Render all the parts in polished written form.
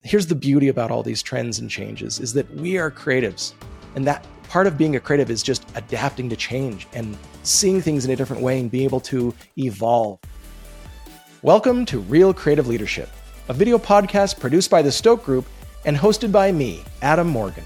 here's the beauty about all these trends and changes is that we are creatives. And that part of being a creative is just adapting to change and seeing things in a different way and being able to evolve. Welcome to Real Creative Leadership, a video podcast produced by the Stoke Group and hosted by me, Adam Morgan.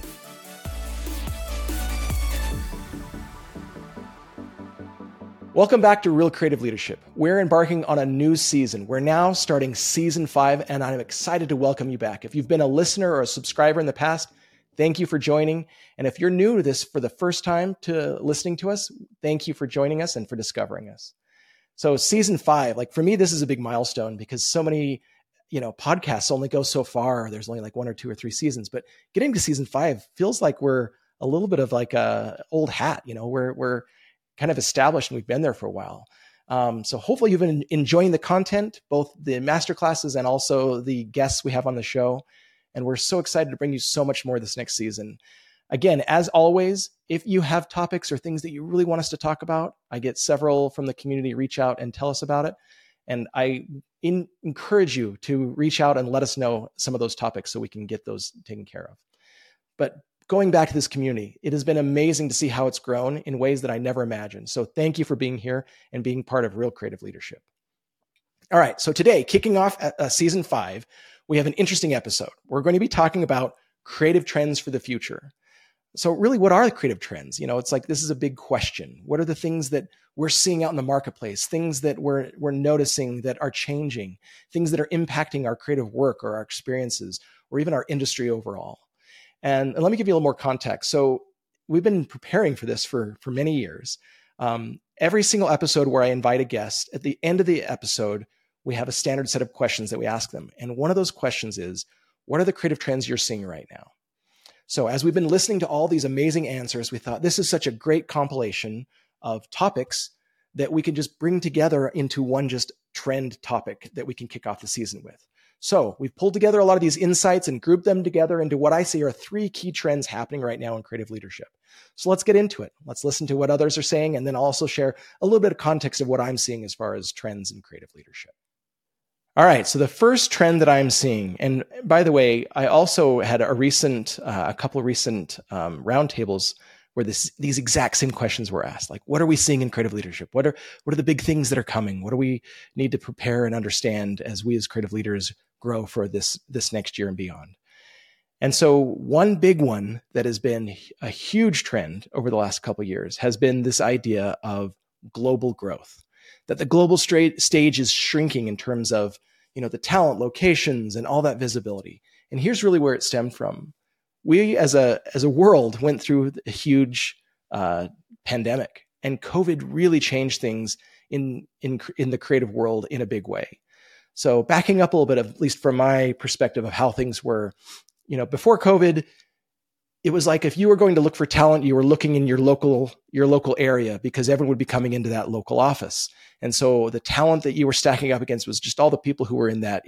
Welcome back to Real Creative Leadership. We're embarking on a new season. We're now starting season 5, and I'm excited to welcome you back. If you've been a listener or a subscriber in the past, thank you for joining. And if you're new to this for the first time to listening to us, thank you for joining us and for discovering us. So season 5, like for me, this is a big milestone because so many, podcasts only go so far. There's only like 1 or 2 or 3 seasons, but getting to season 5 feels like we're a little bit of like a old hat. We're kind of established and we've been there for a while. So hopefully you've been enjoying the content, both the masterclasses and also the guests we have on the show. And we're so excited to bring you so much more this next season. Again, as always, if you have topics or things that you really want us to talk about, I get several from the community reach out and tell us about it. And I encourage you to reach out and let us know some of those topics so we can get those taken care of. But going back to this community, it has been amazing to see how it's grown in ways that I never imagined. So thank you for being here and being part of Real Creative Leadership. All right, so today, kicking off season 5, we have an interesting episode. We're going to be talking about creative trends for the future. So really, what are the creative trends? It's like, this is a big question. What are the things that we're seeing out in the marketplace, things that we're noticing that are changing, things that are impacting our creative work or our experiences, or even our industry overall? And let me give you a little more context. So we've been preparing for this for many years. Every single episode where I invite a guest, at the end of the episode, we have a standard set of questions that we ask them. And one of those questions is, what are the creative trends you're seeing right now? So as we've been listening to all these amazing answers, we thought this is such a great compilation of topics that we can just bring together into one just trend topic that we can kick off the season with. So we've pulled together a lot of these insights and grouped them together into what I see are 3 key trends happening right now in creative leadership. So let's get into it. Let's listen to what others are saying, and then I'll also share a little bit of context of what I'm seeing as far as trends in creative leadership. All right, so the first trend that I'm seeing, and by the way, I also had a couple of recent roundtables where these exact same questions were asked. Like, what are we seeing in creative leadership? What are the big things that are coming? What do we need to prepare and understand as we as creative leaders grow for this next year and beyond? And so one big one that has been a huge trend over the last couple of years has been this idea of global growth, that the global stage is shrinking in terms of, the talent, locations, and all that visibility. And here's really where it stemmed from. We as a world went through a huge pandemic, and COVID really changed things in the creative world in a big way. So backing up a little bit, at least from my perspective of how things were, before COVID, it was like if you were going to look for talent, you were looking in your local area because everyone would be coming into that local office. And so the talent that you were stacking up against was just all the people who were in that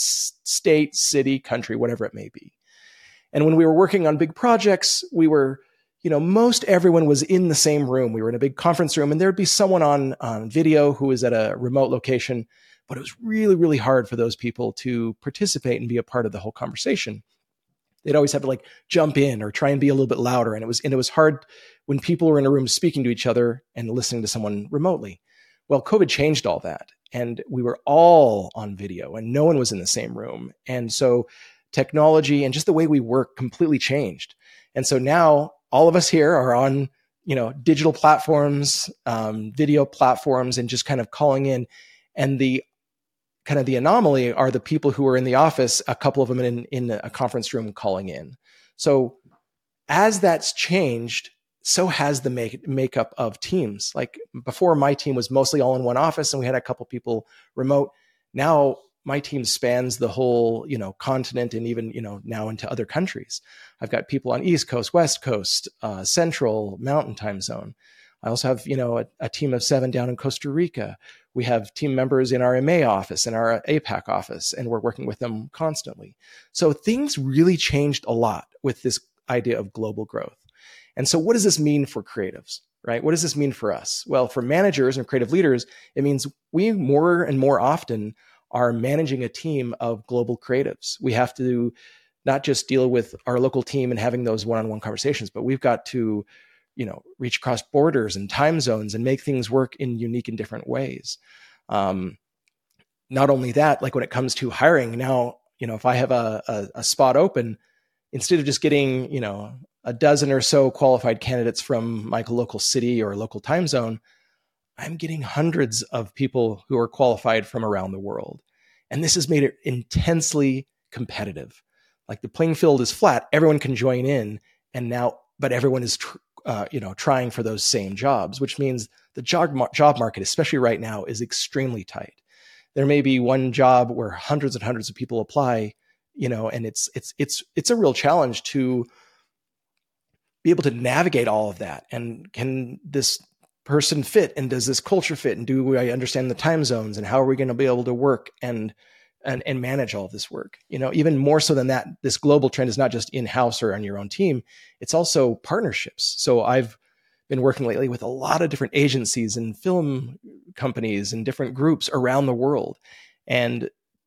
state, city, country, whatever it may be. And when we were working on big projects, we were, most everyone was in the same room. We were in a big conference room, and there'd be someone on video who was at a remote location, but it was really, really hard for those people to participate and be a part of the whole conversation. They'd always have to jump in or try and be a little bit louder. And it was hard when people were in a room speaking to each other and listening to someone remotely. Well, COVID changed all that, and we were all on video and no one was in the same room. And so technology and just the way we work completely changed. And so now all of us here are on, digital platforms, video platforms, and just kind of calling in. And the anomaly are the people who are in the office, a couple of them in a conference room calling in. So as that's changed, so has the makeup of teams. Like before, my team was mostly all in one office and we had a couple people remote. Now my team spans the whole, continent and even, now into other countries. I've got people on East Coast, West Coast, Central, Mountain Time Zone. I also have, a team of 7 down in Costa Rica. We have team members in our EMEA office and our APAC office, and we're working with them constantly. So things really changed a lot with this idea of global growth. And so what does this mean for creatives, right? What does this mean for us? Well, for managers and creative leaders, it means we more and more often are managing a team of global creatives. We have to not just deal with our local team and having those one-on-one conversations, but we've got to, reach across borders and time zones and make things work in unique and different ways. Not only that, like when it comes to hiring now, if I have a spot open, instead of just getting, a dozen or so qualified candidates from my local city or local time zone, I'm getting hundreds of people who are qualified from around the world. And this has made it intensely competitive. Like the playing field is flat, everyone can join in, but everyone is trying for those same jobs, which means the job market, especially right now, is extremely tight. There may be one job where hundreds and hundreds of people apply, and it's a real challenge to be able to navigate all of that. And can this person fit? And does this culture fit? And do I understand the time zones? And how are we going to be able to work and manage all of this work? Even more so than that, this global trend is not just in-house or on your own team. It's also partnerships. So I've been working lately with a lot of different agencies and film companies and different groups around the world. And,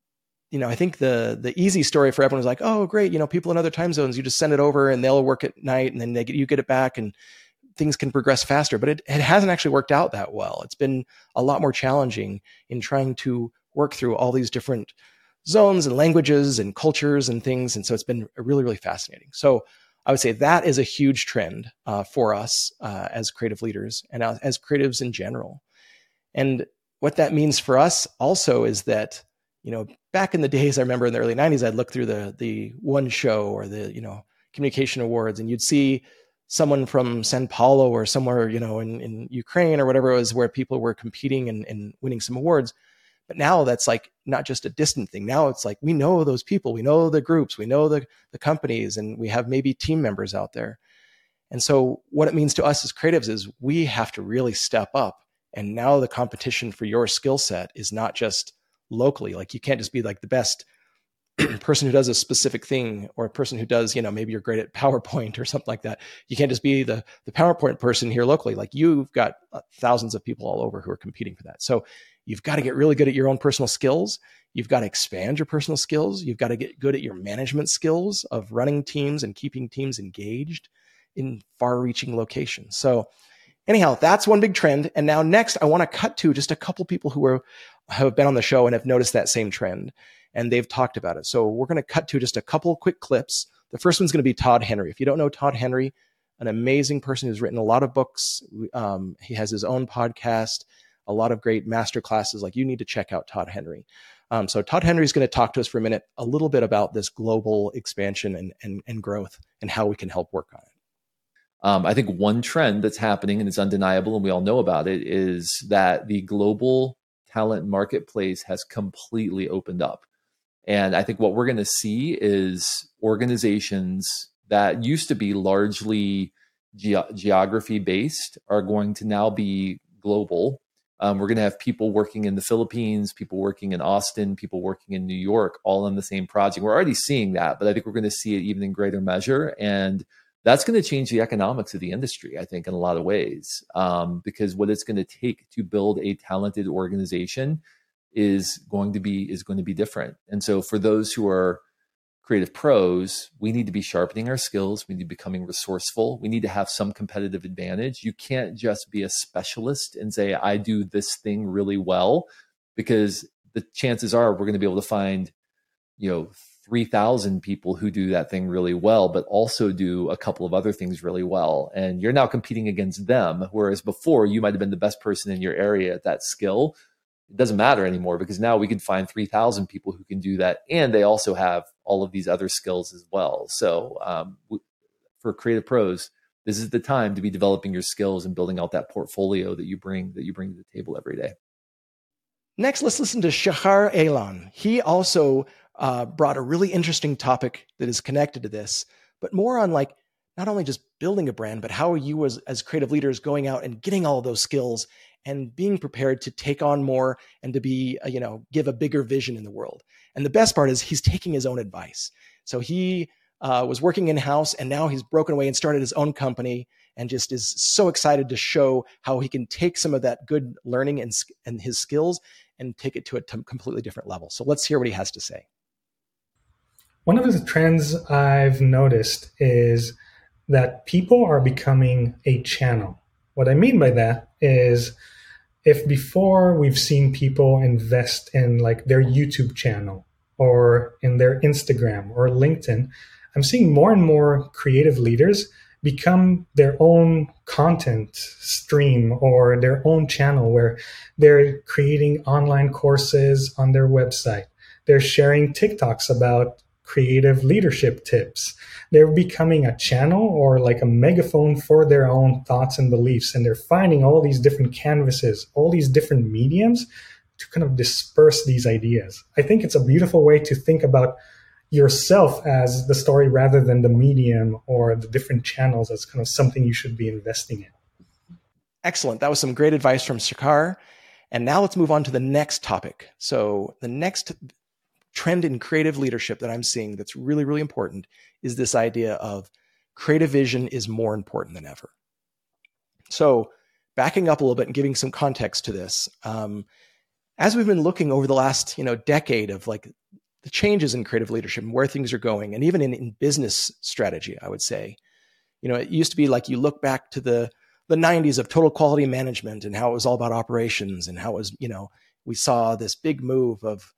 I think the easy story for everyone is like, oh, great. People in other time zones, you just send it over and they'll work at night and then you get it back and things can progress faster. But it hasn't actually worked out that well. It's been a lot more challenging in trying to work through all these different zones and languages and cultures and things. And so it's been really, really fascinating. So I would say that is a huge trend for us as creative leaders and as creatives in general. And what that means for us also is that, back in the days, I remember in the early 90s, I'd look through the One Show or the, communication awards, and you'd see someone from Sao Paulo or somewhere, in Ukraine or whatever it was, where people were competing and winning some awards. But now that's like not just a distant thing. Now it's like we know those people, we know the groups, we know the companies, and we have maybe team members out there. And so what it means to us as creatives is we have to really step up. And now the competition for your skill set is not just locally. Like you can't just be like the best person who does a specific thing, or a person who does, maybe you're great at PowerPoint or something like that. You can't just be the PowerPoint person here locally. Like you've got thousands of people all over who are competing for that. So you've got to get really good at your own personal skills. You've got to expand your personal skills. You've got to get good at your management skills of running teams and keeping teams engaged in far-reaching locations. So anyhow, that's one big trend. And now next, I want to cut to just a couple people who have been on the show and have noticed that same trend, and they've talked about it. So we're going to cut to just a couple quick clips. The first one's going to be Todd Henry. If you don't know Todd Henry, an amazing person who's written a lot of books. He has his own podcast, a lot of great master classes. Like, you need to check out Todd Henry. So Todd Henry is going to talk to us for a minute, a little bit about this global expansion and growth and how we can help work on it. I think one trend that's happening, and it's undeniable, and we all know about it, is that the global talent marketplace has completely opened up. And I think what we're going to see is organizations that used to be largely geography based are going to now be global. We're going to have people working in the Philippines, people working in Austin, people working in New York, all on the same project. We're already seeing that, but I think we're going to see it even in greater measure. And that's going to change the economics of the industry, I think, in a lot of ways, because what it's going to take to build a talented organization is going to be different. And so for those who are creative pros, we need to be sharpening our skills. We need to be becoming resourceful. We need to have some competitive advantage. You can't just be a specialist and say, I do this thing really well, because the chances are we're going to be able to find, 3,000 people who do that thing really well, but also do a couple of other things really well. And you're now competing against them. Whereas before you might've been the best person in your area at that skill. It doesn't matter anymore, because now we can find 3,000 people who can do that. And they also have all of these other skills as well. So for creative pros, this is the time to be developing your skills and building out that portfolio that you bring to the table every day. Next, let's listen to Shahar Aylan. He also brought a really interesting topic that is connected to this, but more on like not only just building a brand, but how are you as creative leaders going out and getting all of those skills and being prepared to take on more and to be, give a bigger vision in the world. And the best part is he's taking his own advice. So he was working in-house, and now he's broken away and started his own company, and just is so excited to show how he can take some of that good learning and his skills and take it to a completely different level. So let's hear what he has to say. One of the trends I've noticed is that people are becoming a channel. What I mean by that is, if before we've seen people invest in like their YouTube channel or in their Instagram or LinkedIn, I'm seeing more and more creative leaders become their own content stream or their own channel where they're creating online courses on their website. They're sharing TikToks about creative leadership tips. They're becoming a channel or like a megaphone for their own thoughts and beliefs. And they're finding all these different canvases, all these different mediums to kind of disperse these ideas. I think it's a beautiful way to think about yourself as the story rather than the medium or the different channels as kind of something you should be investing in. Excellent. That was some great advice from Shekhar. And now let's move on to the next topic. So the next trend in creative leadership that I'm seeing that's really, really important is this idea of creative vision is more important than ever. So backing up a little bit and giving some context to this, as we've been looking over the last decade of like the changes in creative leadership and where things are going, and even in business strategy, I would say, it used to be like you look back to the 90s of total quality management and how it was all about operations and how it was, we saw this big move of,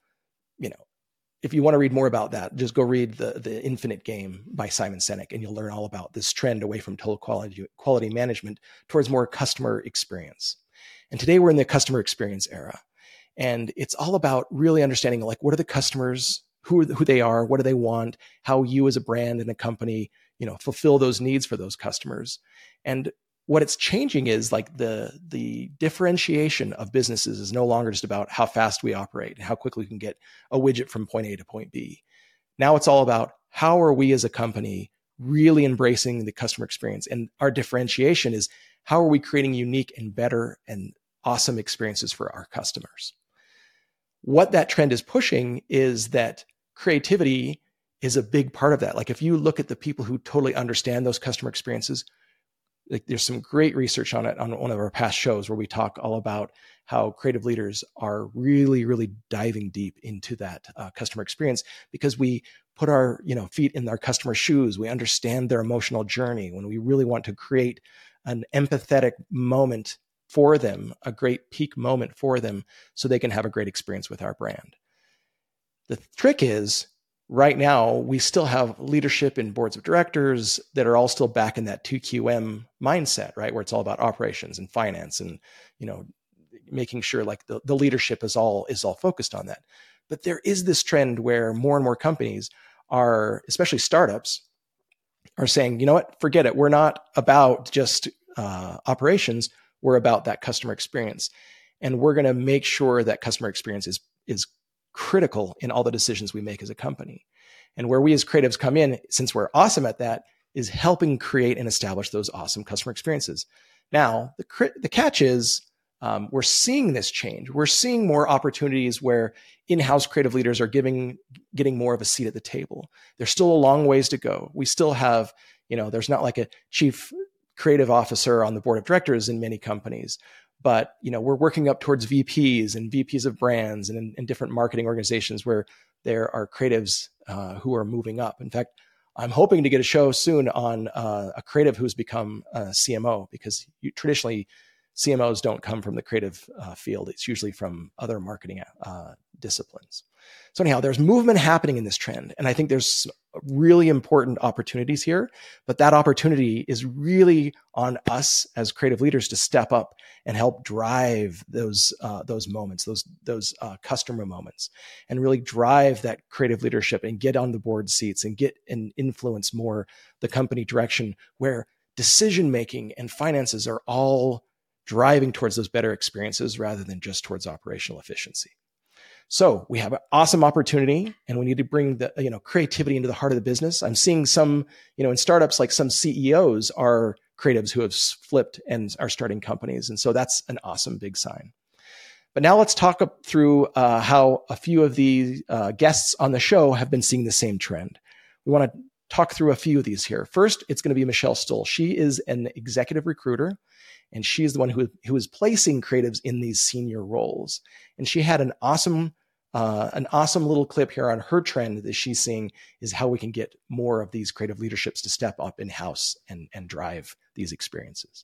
if you want to read more about that, just go read the Infinite Game by Simon Sinek, and you'll learn all about this trend away from total quality management towards more customer experience. And today we're in the customer experience era. And it's all about really understanding, like, what are the customers, who they are, what do they want, how you as a brand and a company, fulfill those needs for those customers. And what it's changing is like the differentiation of businesses is no longer just about how fast we operate and how quickly we can get a widget from point A to point B. Now it's all about how are we as a company really embracing the customer experience. And our differentiation is how are we creating unique and better and awesome experiences for our customers. What that trend is pushing is that creativity is a big part of that. Like if you look at the people who totally understand those customer experiences, like there's some great research on it on one of our past shows where we talk all about how creative leaders are really, really diving deep into that customer experience because we put our feet in our customer's shoes. We understand their emotional journey when we really want to create an empathetic moment for them, a great peak moment for them so they can have a great experience with our brand. The trick is, right now, we still have leadership in boards of directors that are all still back in that 2QM mindset, right? Where it's all about operations and finance and, making sure like the leadership is all focused on that. But there is this trend where more and more companies are, especially startups, are saying, you know what, forget it. We're not about just operations. We're about that customer experience. And we're going to make sure that customer experience is critical in all the decisions we make as a company. And where we as creatives come in, since we're awesome at that, is helping create and establish those awesome customer experiences. Now, the catch is we're seeing this change. We're seeing more opportunities where in-house creative leaders are getting more of a seat at the table. There's still a long ways to go. We still have, there's not like a chief creative officer on the board of directors in many companies. But we're working up towards VPs and VPs of brands and in different marketing organizations where there are creatives who are moving up. In fact, I'm hoping to get a show soon on a creative who's become a CMO because traditionally CMOs don't come from the creative field. It's usually from other marketing disciplines. So anyhow, there's movement happening in this trend. And I think there's really important opportunities here, but that opportunity is really on us as creative leaders to step up and help drive those moments, those customer moments, and really drive that creative leadership and get on the board seats and get and influence more the company direction where decision-making and finances are all driving towards those better experiences rather than just towards operational efficiency. So we have an awesome opportunity and we need to bring the, creativity into the heart of the business. I'm seeing some, in startups, like some CEOs are creatives who have flipped and are starting companies. And so that's an awesome big sign. But now let's talk through how a few of the guests on the show have been seeing the same trend. We want to talk through a few of these here. First, it's going to be Michelle Stoll. She is an executive recruiter. And she's the one who is placing creatives in these senior roles. And she had an awesome an awesome little clip here on her trend that she's seeing is how we can get more of these creative leaderships to step up in-house and drive these experiences.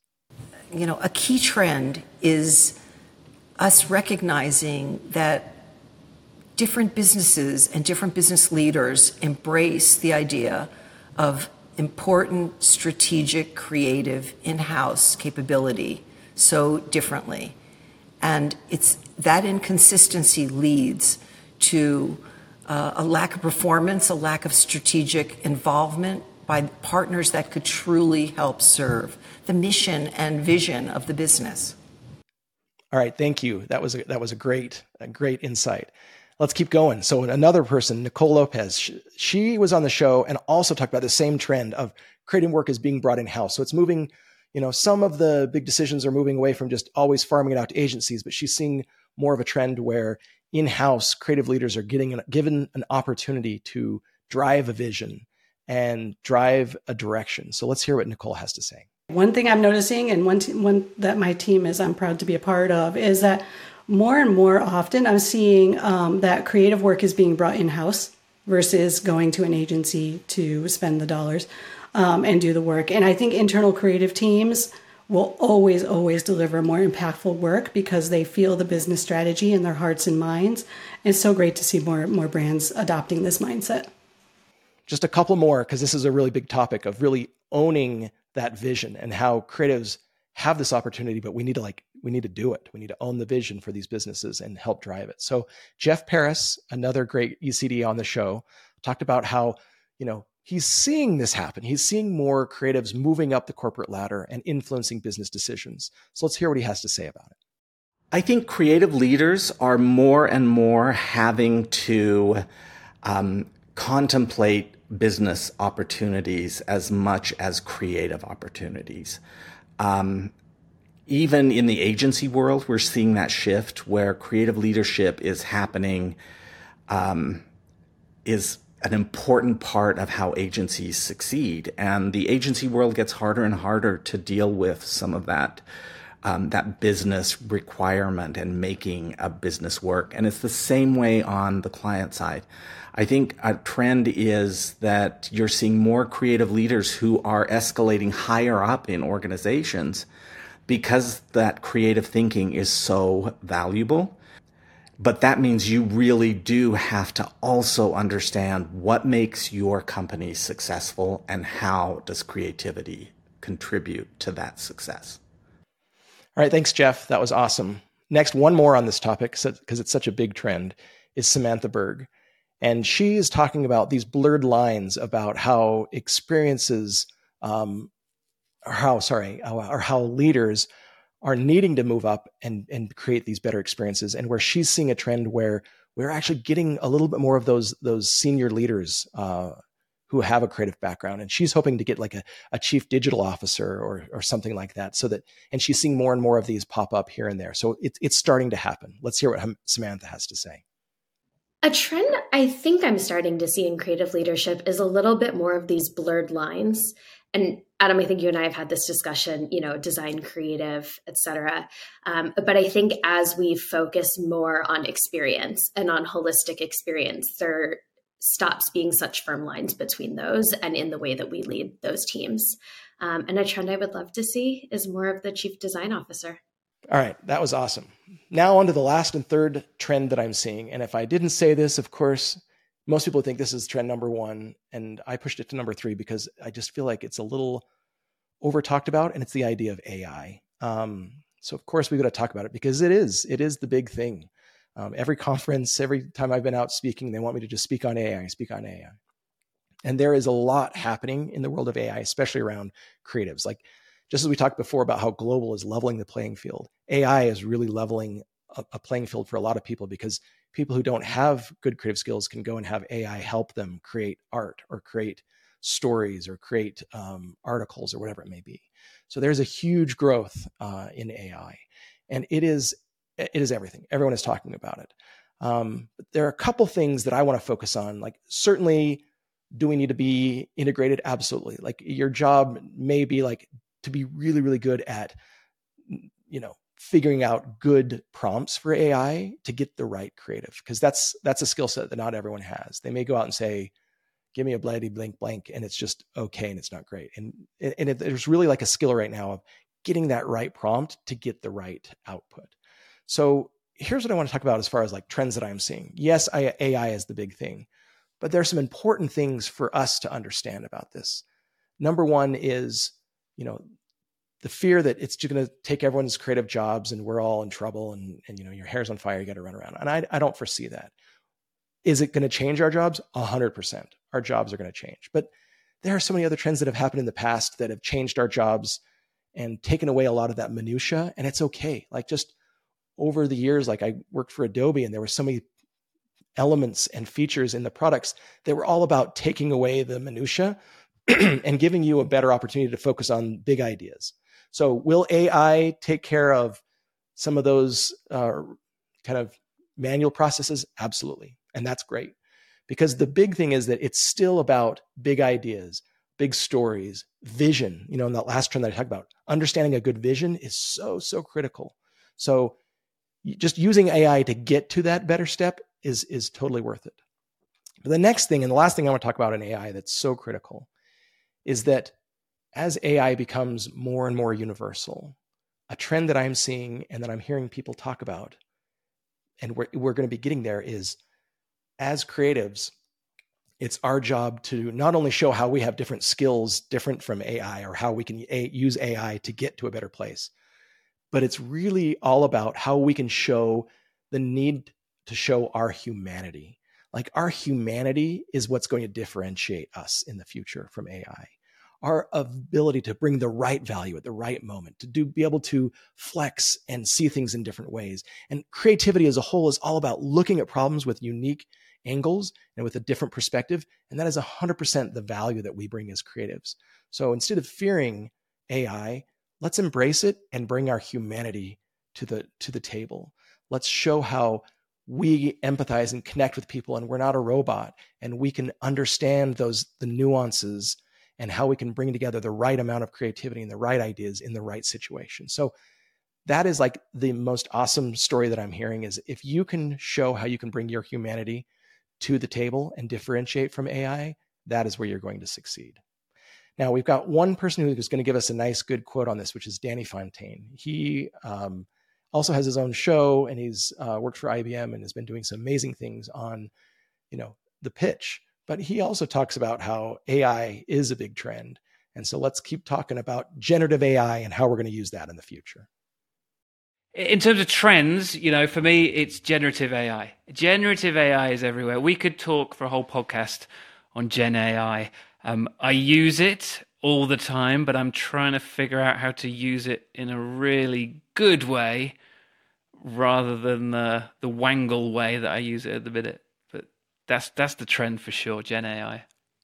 A key trend is us recognizing that different businesses and different business leaders embrace the idea of important, strategic, creative, in-house capability so differently. And it's that inconsistency leads to a lack of performance, a lack of strategic involvement by partners that could truly help serve the mission and vision of the business. All right, thank you. That was a great insight. Let's keep going. So another person, Nicole Lopez, she was on the show and also talked about the same trend of creative work is being brought in-house. So it's moving, some of the big decisions are moving away from just always farming it out to agencies, but she's seeing more of a trend where in-house creative leaders are given an opportunity to drive a vision and drive a direction. So let's hear what Nicole has to say. One thing I'm noticing, and one that my team I'm proud to be a part of, is that more and more often I'm seeing that creative work is being brought in-house versus going to an agency to spend the dollars and do the work. And I think internal creative teams will always deliver more impactful work because they feel the business strategy in their hearts and minds. And it's so great to see more brands adopting this mindset. Just a couple more, because this is a really big topic of really owning that vision and how creatives have this opportunity, but we need to do it. We need to own the vision for these businesses and help drive it. So Jeff Paris, another great ECD on the show, talked about how, he's seeing this happen. He's seeing more creatives moving up the corporate ladder and influencing business decisions. So let's hear what he has to say about it. I think creative leaders are more and more having to contemplate business opportunities as much as creative opportunities. Even in the agency world, we're seeing that shift where creative leadership is happening, is an important part of how agencies succeed. And the agency world gets harder and harder to deal with some of that business requirement and making a business work. And it's the same way on the client side. I think a trend is that you're seeing more creative leaders who are escalating higher up in organizations because that creative thinking is so valuable. But that means you really do have to also understand what makes your company successful and how does creativity contribute to that success. All right, thanks, Jeff. That was awesome. Next, one more on this topic, because it's such a big trend, is Samantha Berg. And she is talking about these blurred lines about how experiences, or how leaders are needing to move up and create these better experiences. And where she's seeing a trend where we're actually getting a little bit more of those senior leaders who have a creative background. And she's hoping to get like a chief digital officer or something like that, and she's seeing more and more of these pop up here and there. So it's starting to happen. Let's hear what Samantha has to say. A trend I think I'm starting to see in creative leadership is a little bit more of these blurred lines. And Adam, I think you and I have had this discussion, design, creative, et cetera. But I think as we focus more on experience and on holistic experience, there stops being such firm lines between those and in the way that we lead those teams. And a trend I would love to see is more of the chief design officer. All right, that was awesome. Now on to the last and third trend that I'm seeing. And if I didn't say this, of course, most people think this is trend number one, and I pushed it to number 3 because I just feel like it's a little over talked about, and it's the idea of AI. So of course we've got to talk about it because it is the big thing. Every conference, every time I've been out speaking, they want me to just speak on AI. And there is a lot happening in the world of AI, especially around creatives. Like just as we talked before about how global is leveling the playing field, AI is really leveling a playing field for a lot of people because people who don't have good creative skills can go and have AI help them create art or create stories or create articles or whatever it may be. So there's a huge growth in AI, and it is everything. Everyone is talking about it. But there are a couple things that I want to focus on. Like certainly, do we need to be integrated? Absolutely. Like your job may be like to be really, really good at, figuring out good prompts for AI to get the right creative, because that's a skill set that not everyone has. They may go out and say, give me a bloody blank blank, and it's just okay, and it's not great. And there's really like a skill right now of getting that right prompt to get the right output. So here's what I want to talk about as far as like trends that I'm seeing. Yes, AI is the big thing, but there's some important things for us to understand about this. Number one is, the fear that it's just going to take everyone's creative jobs and we're all in trouble and your hair's on fire, you got to run around. And I don't foresee that. Is it going to change our jobs? 100%. Our jobs are going to change. But there are so many other trends that have happened in the past that have changed our jobs and taken away a lot of that minutia. And it's okay. Like just over the years, like I worked for Adobe and there were so many elements and features in the products that were all about taking away the minutia and giving you a better opportunity to focus on big ideas. So will AI take care of some of those kind of manual processes? Absolutely. And that's great, because the big thing is that it's still about big ideas, big stories, vision. In that last trend that I talked about, understanding a good vision is so, so critical. So just using AI to get to that better step is totally worth it. But the next thing, and the last thing I want to talk about in AI that's so critical, is that as AI becomes more and more universal, a trend that I'm seeing and that I'm hearing people talk about, and we're going to be getting there, is as creatives, it's our job to not only show how we have different skills different from AI or how we can use AI to get to a better place, but it's really all about how we can show the need to show our humanity. Like our humanity is what's going to differentiate us in the future from AI. Our ability to bring the right value at the right moment, to be able to flex and see things in different ways. And creativity as a whole is all about looking at problems with unique angles and with a different perspective. And that is 100% the value that we bring as creatives. So instead of fearing AI, let's embrace it and bring our humanity to the table. Let's show how we empathize and connect with people, and we're not a robot, and we can understand the nuances and how we can bring together the right amount of creativity and the right ideas in the right situation. So that is like the most awesome story that I'm hearing, is if you can show how you can bring your humanity to the table and differentiate from AI, that is where you're going to succeed. Now, we've got one person who's going to give us a nice, good quote on this, which is Danny Fontaine. He also has his own show, and he's worked for IBM and has been doing some amazing things on, the pitch. But he also talks about how AI is a big trend. And so let's keep talking about generative AI and how we're going to use that in the future. In terms of trends, for me, it's generative AI. Generative AI is everywhere. We could talk for a whole podcast on Gen AI. I use it all the time, but I'm trying to figure out how to use it in a really good way rather than the wangle way that I use it at the minute. But that's the trend for sure, Gen AI.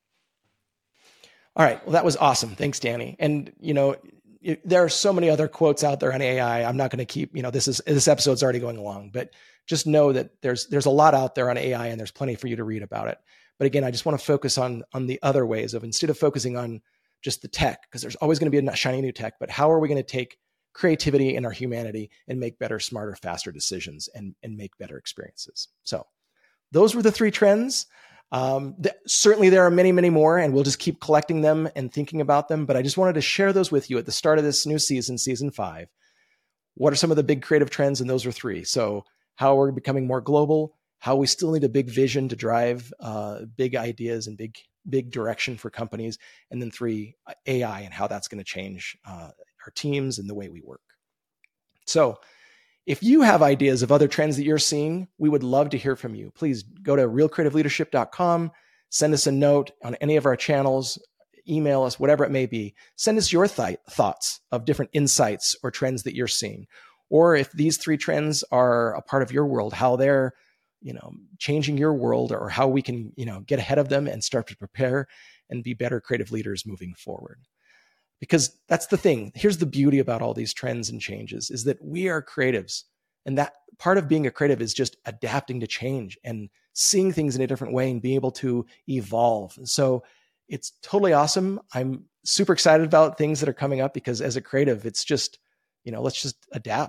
All right. Well, that was awesome. Thanks, Danny. And, there are so many other quotes out there on AI. I'm not going to keep, this episode's already going along, but just know that there's a lot out there on AI, and there's plenty for you to read about it. But again, I just want to focus on the other ways of, instead of focusing on just the tech, because there's always going to be a shiny new tech, but how are we going to take creativity and our humanity and make better, smarter, faster decisions and make better experiences? So those were the 3 trends. Certainly there are many, many more, and we'll just keep collecting them and thinking about them. But I just wanted to share those with you at the start of this new season, season 5. What are some of the big creative trends? And those are 3. So how we're becoming more global, how we still need a big vision to drive big ideas and big direction for companies. And then 3, AI and how that's going to change our teams and the way we work. So if you have ideas of other trends that you're seeing, we would love to hear from you. Please go to realcreativeleadership.com, send us a note on any of our channels, email us, whatever it may be. Send us your thoughts of different insights or trends that you're seeing. Or if these 3 trends are a part of your world, how they're, changing your world, or how we can, get ahead of them and start to prepare and be better creative leaders moving forward. Because that's the thing. Here's the beauty about all these trends and changes, is that we are creatives. And that part of being a creative is just adapting to change and seeing things in a different way and being able to evolve. And so it's totally awesome. I'm super excited about things that are coming up, because as a creative, it's just, let's just adapt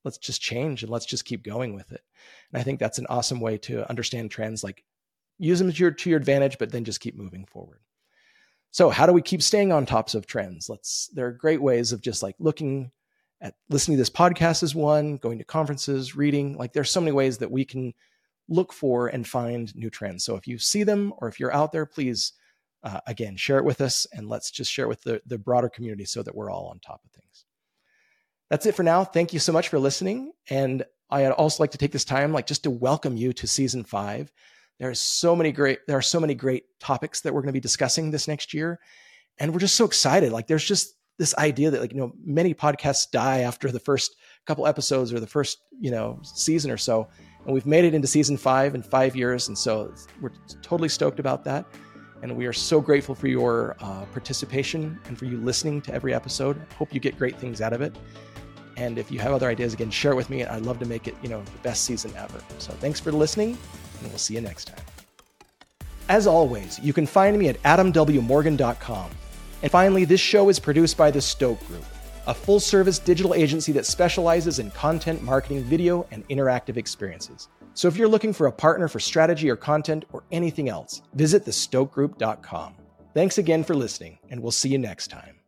just change and let's just keep going with it. And I think that's an awesome way to understand trends, like use them to your advantage, but then just keep moving forward. So how do we keep staying on tops of trends? There are great ways of just like listening to this podcast is one, going to conferences, reading. Like there's so many ways that we can look for and find new trends. So if you see them or if you're out there, please, again, share it with us and let's just share it with the broader community so that we're all on top of things. That's it for now. Thank you so much for listening. And I'd also like to take this time, like just to welcome you to season 5. There are so many great topics that we're going to be discussing this next year. And we're just so excited. Like there's just this idea that many podcasts die after the first couple episodes or the first, season or so. And we've made it into season 5 in 5 years. And so we're totally stoked about that. And we are so grateful for your participation and for you listening to every episode. Hope you get great things out of it. And if you have other ideas, again, share it with me. I'd love to make it, the best season ever. So thanks for listening, and we'll see you next time. As always, you can find me at adamwmorgan.com. And finally, this show is produced by the Stoke Group, a full-service digital agency that specializes in content marketing, video, and interactive experiences. So if you're looking for a partner for strategy or content or anything else, visit thestokegroup.com. Thanks again for listening, and we'll see you next time.